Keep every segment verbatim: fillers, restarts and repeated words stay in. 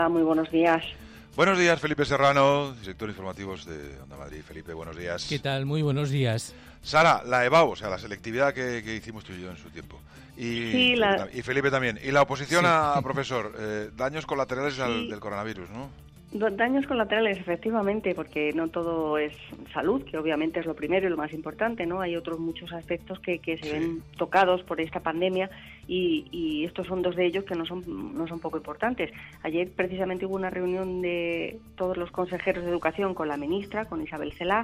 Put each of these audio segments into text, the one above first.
Muy buenos días. Buenos días, Felipe Serrano, director informativos de Onda Madrid. Felipe, buenos días. ¿Qué tal? Muy buenos días. Sara, la EBAU, o sea, la selectividad que, que hicimos tú y yo en su tiempo. Y, sí, la... y Felipe también. Y la oposición sí. a, a profesor, eh, daños colaterales sí. al, del coronavirus, ¿no? Daños colaterales, efectivamente, porque no todo es salud, que obviamente es lo primero y lo más importante, ¿no? Hay otros muchos aspectos que, que se sí. ven tocados por esta pandemia y, y estos son dos de ellos que no son, no son poco importantes. Ayer precisamente hubo una reunión de todos los consejeros de educación con la ministra, con Isabel Celaá,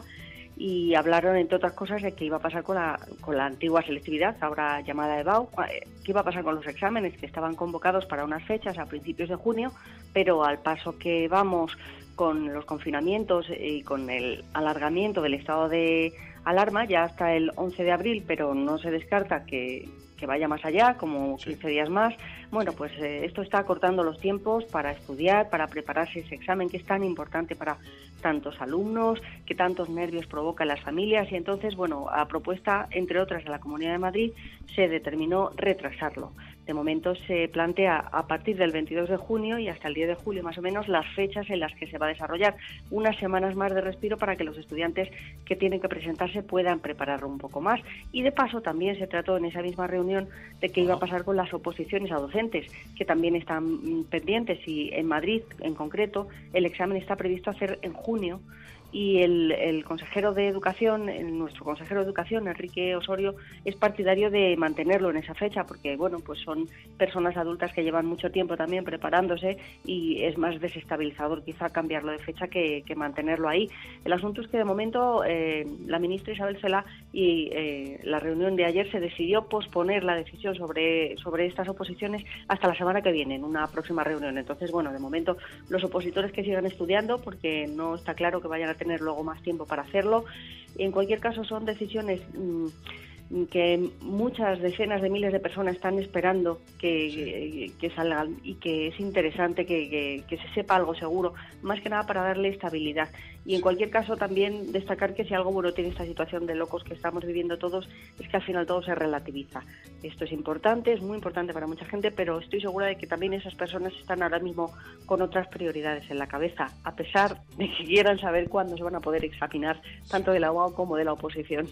y hablaron, entre otras cosas, de qué iba a pasar con la, con la antigua selectividad, ahora llamada EBAU, qué iba a pasar con los exámenes que estaban convocados para unas fechas a principios de junio, pero al paso que vamos con los confinamientos y con el alargamiento del estado de alarma, ya hasta el once de abril, pero no se descarta que, que vaya más allá, como quince días más. Bueno, pues eh, esto está acortando los tiempos para estudiar, para prepararse ese examen que es tan importante para tantos alumnos, que tantos nervios provoca en las familias, y entonces, bueno, a propuesta, entre otras, de la Comunidad de Madrid, se determinó retrasarlo. De momento se plantea a partir del veintidós de junio y hasta el diez de julio más o menos las fechas en las que se va a desarrollar, unas semanas más de respiro para que los estudiantes que tienen que presentarse puedan prepararlo un poco más. Y de paso también se trató en esa misma reunión de qué iba a pasar con las oposiciones a docentes, que también están pendientes, y en Madrid en concreto el examen está previsto hacer en junio. Y el, el consejero de Educación, el, nuestro consejero de Educación, Enrique Osorio, es partidario de mantenerlo en esa fecha, porque bueno, pues son personas adultas que llevan mucho tiempo también preparándose y es más desestabilizador quizá cambiarlo de fecha que, que mantenerlo ahí. El asunto es que de momento eh, la ministra Isabel Celaá y eh, la reunión de ayer se decidió posponer la decisión sobre, sobre estas oposiciones hasta la semana que viene, en una próxima reunión. Entonces, bueno, de momento los opositores que sigan estudiando, porque no está claro que vayan a tener luego más tiempo para hacerlo. En cualquier caso, son decisiones mmm, que muchas decenas de miles de personas están esperando que, sí. que, que salgan, y que es interesante que, que, que se sepa algo seguro, más que nada para darle estabilidad. Y en cualquier caso también destacar que si algo bueno tiene esta situación de locos que estamos viviendo todos, es que al final todo se relativiza. Esto es importante, es muy importante para mucha gente, pero estoy segura de que también esas personas están ahora mismo con otras prioridades en la cabeza, a pesar de que quieran saber cuándo se van a poder examinar, tanto de la U A O como de la oposición.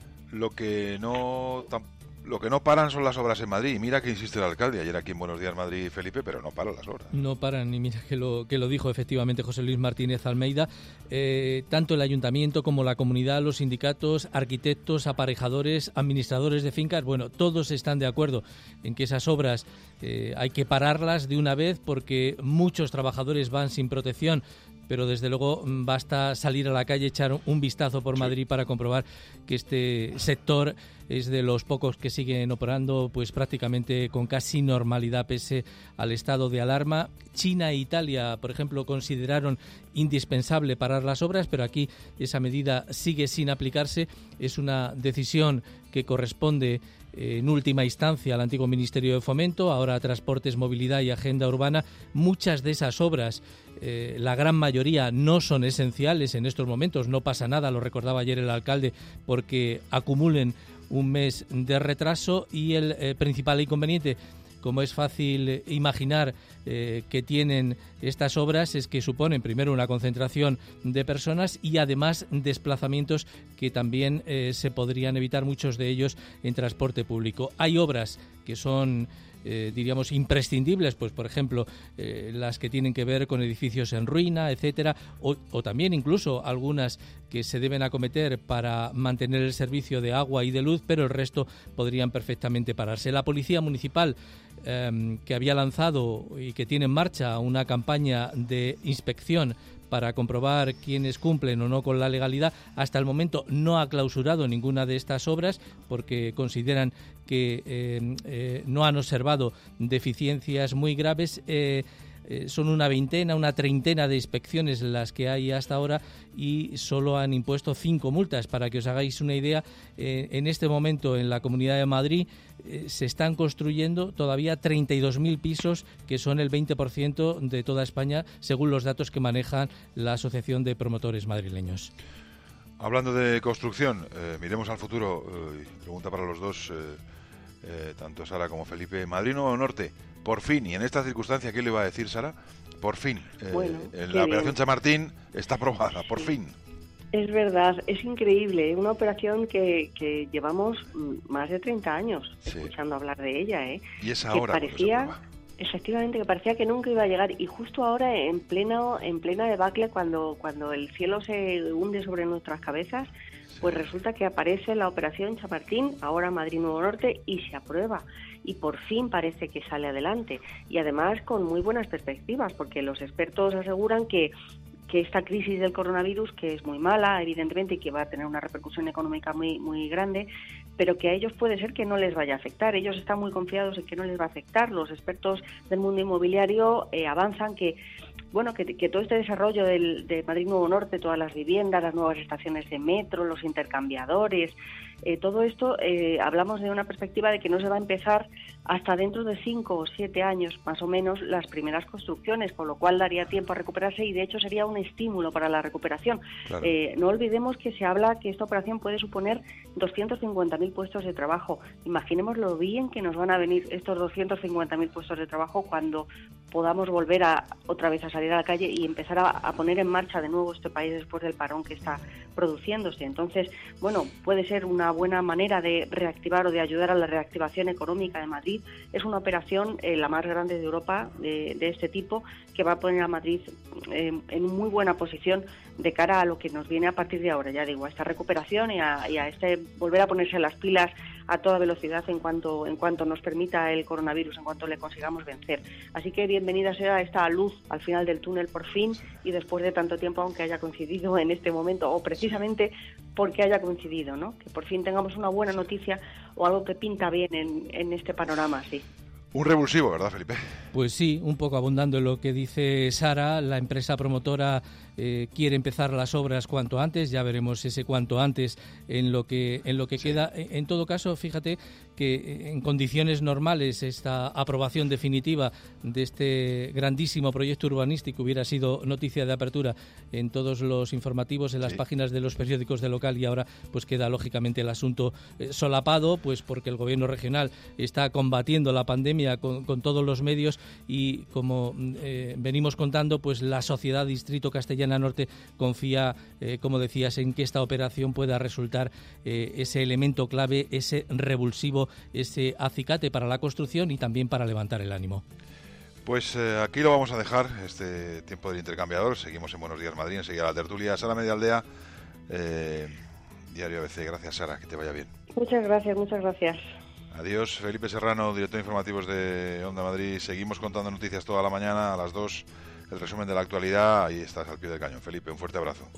Lo que no lo que no paran son las obras en Madrid. Mira que insiste el alcalde ayer aquí en Buenos Días Madrid, Felipe, pero no paran las obras. No paran, y mira que lo que lo dijo efectivamente José Luis Martínez Almeida. Eh, tanto el ayuntamiento como la comunidad, los sindicatos, arquitectos, aparejadores, administradores de fincas, bueno, todos están de acuerdo en que esas obras eh, hay que pararlas de una vez, porque muchos trabajadores van sin protección. Pero desde luego basta salir a la calle, echar un vistazo por Madrid para comprobar que este sector es de los pocos que siguen operando pues prácticamente con casi normalidad pese al estado de alarma. China e Italia, por ejemplo, consideraron indispensable parar las obras, pero aquí esa medida sigue sin aplicarse. Es una decisión que corresponde en última instancia al antiguo Ministerio de Fomento, ahora a Transportes, Movilidad y Agenda Urbana. Muchas de esas obras, eh, la gran mayoría, no son esenciales en estos momentos. No pasa nada, lo recordaba ayer el alcalde, porque acumulen un mes de retraso. Y el eh, principal inconveniente, como es fácil imaginar, eh, que tienen estas obras, es que suponen primero una concentración de personas y además desplazamientos que también eh, se podrían evitar, muchos de ellos en transporte público. Hay obras que son Eh, diríamos imprescindibles, pues por ejemplo eh, las que tienen que ver con edificios en ruina, etcétera, o, o también incluso algunas que se deben acometer para mantener el servicio de agua y de luz, pero el resto podrían perfectamente pararse. La Policía Municipal, eh, que había lanzado y que tiene en marcha una campaña de inspección para comprobar quiénes cumplen o no con la legalidad, hasta el momento no ha clausurado ninguna de estas obras, porque consideran que eh, eh, no han observado deficiencias muy graves. Eh, eh, son una veintena, una treintena de inspecciones las que hay hasta ahora, y solo han impuesto cinco multas. Para que os hagáis una idea, eh, en este momento en la Comunidad de Madrid eh, se están construyendo todavía treinta y dos mil pisos, que son el veinte por ciento de toda España, según los datos que maneja la Asociación de Promotores Madrileños. Hablando de construcción, eh, miremos al futuro. Eh, pregunta para los dos, eh, eh, tanto Sara como Felipe. Madrid Nuevo Norte, por fin, y en esta circunstancia, ¿qué le va a decir Sara? por fin. Eh, Bueno, en qué la bien. operación Chamartín está aprobada, por fin. Es verdad, es increíble, una operación que, que llevamos más de treinta años Sí. escuchando hablar de ella, ¿eh? Y es Que ahora cuando se parecía, aprueba. efectivamente, que parecía que nunca iba a llegar, y justo ahora en pleno, en plena debacle, cuando, cuando el cielo se hunde sobre nuestras cabezas, pues resulta que aparece la operación Chamartín, ahora Madrid Nuevo Norte, y se aprueba. Y por fin parece que sale adelante. Y además con muy buenas perspectivas, porque los expertos aseguran que que esta crisis del coronavirus, que es muy mala, evidentemente, y que va a tener una repercusión económica muy muy grande, pero que a ellos puede ser que no les vaya a afectar. Ellos están muy confiados en que no les va a afectar. Los expertos del mundo inmobiliario eh, avanzan que bueno que, que todo este desarrollo del, de Madrid Nuevo Norte, todas las viviendas, las nuevas estaciones de metro, los intercambiadores, eh, todo esto, eh, hablamos de una perspectiva de que no se va a empezar hasta dentro de cinco o siete años, más o menos, las primeras construcciones, con lo cual daría tiempo a recuperarse y, de hecho, sería un estímulo para la recuperación. Claro. Eh, no olvidemos que se habla que esta operación puede suponer doscientos cincuenta mil puestos de trabajo. Imaginemos lo bien que nos van a venir estos doscientos cincuenta mil puestos de trabajo cuando podamos volver a otra vez a salir a la calle y empezar a, a poner en marcha de nuevo este país después del parón que está produciéndose. Entonces, bueno, puede ser una buena manera de reactivar o de ayudar a la reactivación económica de Madrid. Es una operación eh, la más grande de Europa de, de este tipo, que va a poner a Madrid eh, en muy buena posición de cara a lo que nos viene a partir de ahora, ya digo, a esta recuperación y a, y a este volver a ponerse las pilas a toda velocidad en cuanto en cuanto nos permita el coronavirus, en cuanto le consigamos vencer. Así que bienvenida sea esta luz al final del túnel por fin, y después de tanto tiempo, aunque haya coincidido en este momento, o precisamente porque haya coincidido, ¿no? Que por fin tengamos una buena noticia o algo que pinta bien en, en este panorama, sí. Un revulsivo, ¿verdad, Felipe? Pues sí, un poco abundando en lo que dice Sara, la empresa promotora eh, quiere empezar las obras cuanto antes, ya veremos ese cuanto antes en lo que en lo que sí. queda. En todo caso, fíjate que en condiciones normales esta aprobación definitiva de este grandísimo proyecto urbanístico hubiera sido noticia de apertura en todos los informativos, en las sí. páginas de los periódicos de local, y ahora pues queda lógicamente el asunto eh, solapado, pues porque el gobierno regional está combatiendo la pandemia Con, con todos los medios, y como eh, venimos contando, pues la sociedad Distrito Castellana Norte confía, eh, como decías, en que esta operación pueda resultar eh, ese elemento clave, ese revulsivo, ese acicate para la construcción y también para levantar el ánimo. Pues eh, aquí lo vamos a dejar, este tiempo del intercambiador. Seguimos en Buenos Días Madrid, enseguida la tertulia. Sara Medialdea, eh, Diario A B C. Gracias, Sara, que te vaya bien. Muchas gracias, muchas gracias. Adiós, Felipe Serrano, director de informativos de Onda Madrid. Seguimos contando noticias toda la mañana, a las dos, el resumen de la actualidad. Ahí estás al pie del cañón. Felipe, un fuerte abrazo.